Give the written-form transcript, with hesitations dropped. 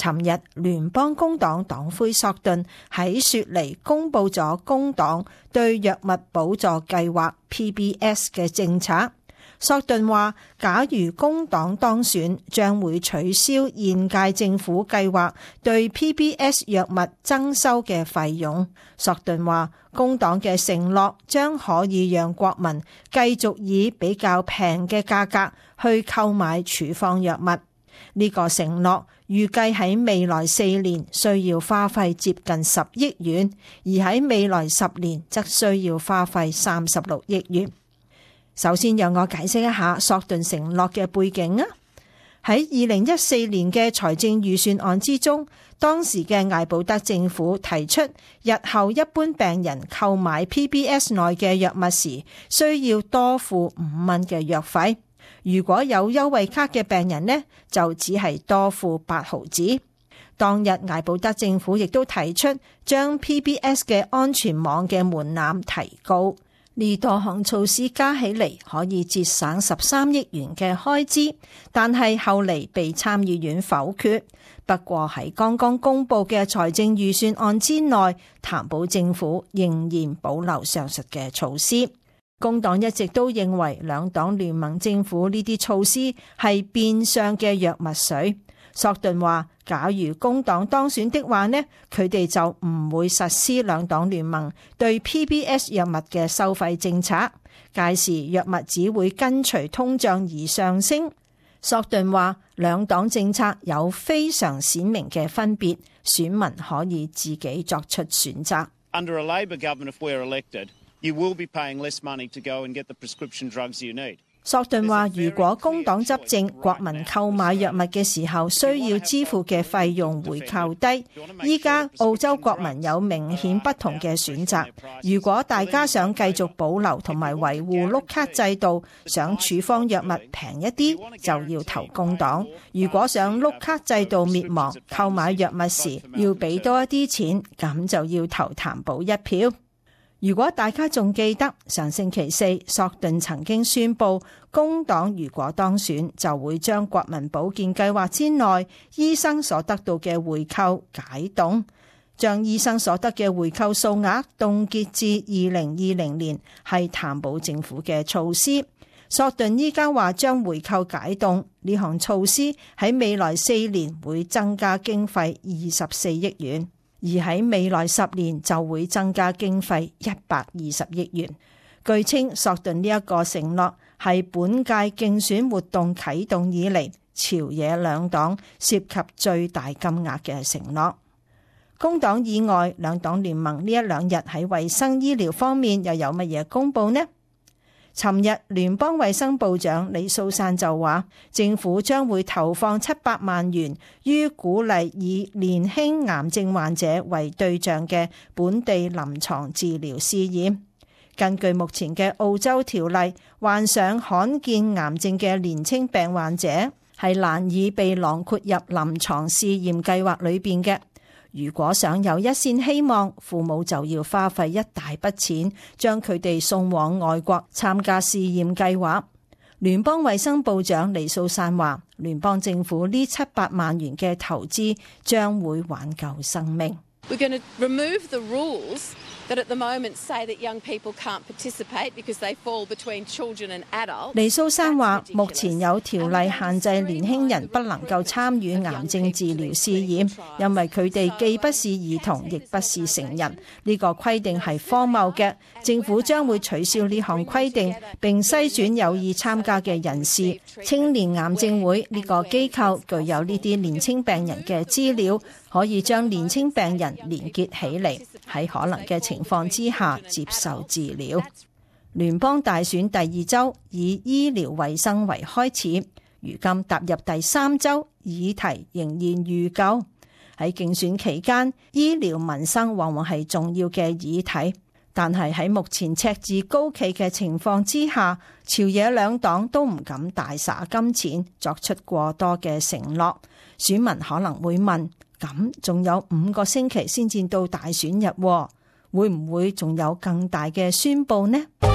尋日聯邦工黨黨魁索頓喺雪梨公佈咗工黨對藥物補助計劃 PBS 嘅政策。索頓話，假如工黨當選，將會取消現屆政府計劃對 PBS 藥物增收嘅費用。索頓話，工黨嘅承諾將可以讓國民繼續以比較平嘅價格去購買處方藥物。呢個承諾預計喺未來4年需要花費接近10億元，而喺未來10年則需要花費36億元。首先讓我解釋一下索頓承諾嘅背景啊。喺2014年嘅財政預算案之中，當時嘅艾保德政府提出，日後一般病人購買 PBS 內嘅藥物時，需要多付5蚊嘅藥費。如果有優惠卡嘅病人呢，就只係多付8毫子。當日艾保德政府亦都提出將 PBS 嘅安全網嘅門檻提高。呢多項措施加起嚟可以節省13億元嘅開支，但係後嚟被參議院否決。不過喺剛剛公布嘅財政預算案之內，談保政府仍然保留上述嘅措施。工黨一直都認為兩黨聯盟政府呢啲措施係變相嘅藥物稅。索頓話，假如工黨當選的話呢，佢哋就唔會實施兩黨聯盟對 PBS 藥物嘅收費政策，屆時藥物只會跟隨通脹而上升。索頓話，兩黨政策有非常鮮明嘅分別，選民可以自己作出選擇。 Under a Labor government, if we're elected, you will be paying less money to go and get the prescription drugs you need. 索頓話，如果工黨執政，國民購買藥物嘅時候需要支付嘅費用會較低。依家澳洲國民有明顯不同嘅選擇。如果大家想繼續保留同埋維護碌卡制度，想處方藥物平一啲，就要投工黨。如果想碌卡制度滅亡，購買藥物時要俾多一啲錢，咁就要投談保一票。如果大家仲記得，上星期四索頓曾經宣布，工黨如果當選，就會將國民保健計劃之內醫生所得到嘅回扣解凍，將醫生所得嘅回扣數額凍結至2020年，係談保政府嘅措施。索頓依家話將回扣解凍，呢項措施喺未來4年會增加經費24億元。而喺未來10年就會增加經費120億元。據稱，索頓呢一個承諾係本屆競選活動啟動以嚟朝野兩黨涉及最大金額嘅承諾。工黨以外，兩黨聯盟呢一兩日喺衛生醫療方面又有乜嘢公佈呢？尋日聯邦衛生部長李素珊就話，政府將會投放700萬元於鼓勵以年輕癌症患者為對象嘅本地臨床治療試驗。根據目前嘅澳洲條例，患上罕見癌症嘅年輕病患者係難以被囊括入臨床試驗計劃裏邊嘅。如果想有一線希望，父母就要花費一大筆錢，將佢哋送往外國參加試驗計劃。聯邦衛生部長李素珊話，聯邦政府呢700萬元嘅投資將會挽救生命。 We're going to remove the rules that at the moment say that young people can't participate because they fall between children and adults. 李素珊話，目前有條例限制年輕人不能夠參與癌症治療試驗，因為佢哋既不是兒童，亦不是成人。呢個規定係荒謬嘅，政府將會取消呢項規定，並篩選有意參加嘅人士。青年癌症會呢個機構具有呢啲年輕病人嘅資料，可以將年輕病人連結起嚟，喺可能嘅情況之下接受治療。聯邦大選第2週以醫療衛生為開始，如今踏入第3週，議題仍然如舊。喺競選期間，醫療民生往往係重要嘅議題，但係喺目前赤字高企嘅情況之下，朝野兩黨都唔敢大灑金錢，作出過多嘅承諾。選民可能會問，咁仲有5個星期先至到大選日，會唔會仲有更大嘅宣佈呢？